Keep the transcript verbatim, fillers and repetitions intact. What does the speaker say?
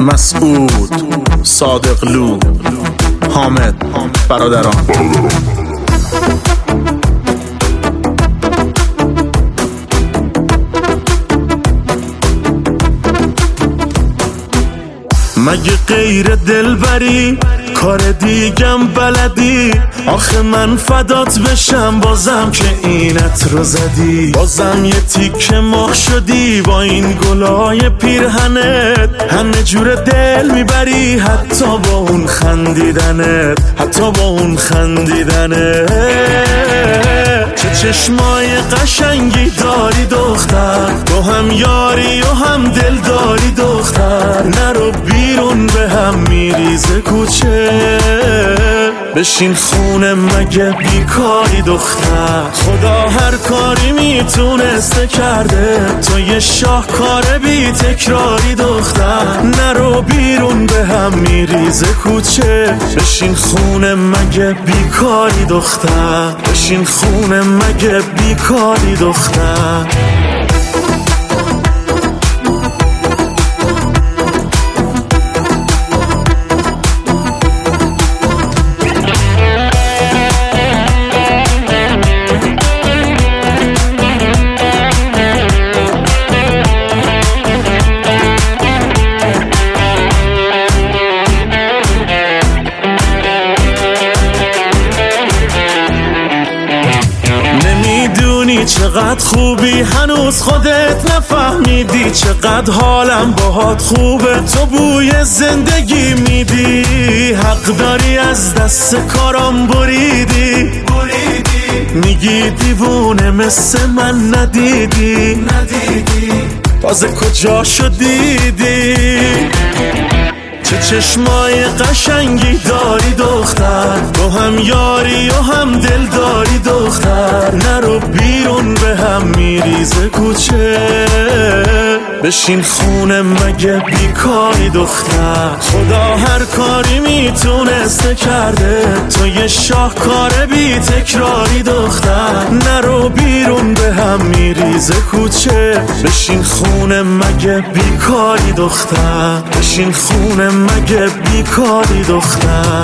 مسعود، صادقلو، حامد، برادران. مگه غیر دلبری کار دیگم بلدی؟ آخه من فدات بشم بازم که اینت رو زدی، بازم یه تیکه مخ شدی با این گلای پیرهنت، همه جور دل میبری حتی با اون خندیدنت، حتی با اون خندیدنت. چه چشمای قشنگی داری دختر، تو هم یاری و هم دل داری دختر، نرو بیرون به هم میریزه کوچه، بشین خونه مگه بیکاری دختر. خدا هر کاری میتونسته کرده، تو یه شاهکار بی تکراری دختر، نرو بیرون به هم میریزه کوچه، بشین خونه مگه بیکاری دختر، بشین خونه مگه بیکاری دختر. چقدر خوبی هنوز خودت نفهمیدی، چقدر حالم باهات خوبه تو بوی زندگی میدی، حق داری از دست کارام بریدی، میگی دیوونه مثل من ندیدی، ندیدی تازه کجا شدیدی. چه چشمای قشنگی داری دختر، تو هم یاری و هم دل داری دختر، نرو بیرون به هم میریزه کوچه، بشین خونه مگه بیکاری دختر. خدا هر کاری میتونسته کرده، تو یه شاهکار بی تکراری دختر، نرو بیرون به هم میریزه کوچه، بشین خونه مگه بیکاری دختر، بشین خونه مگه بیکاری دختر.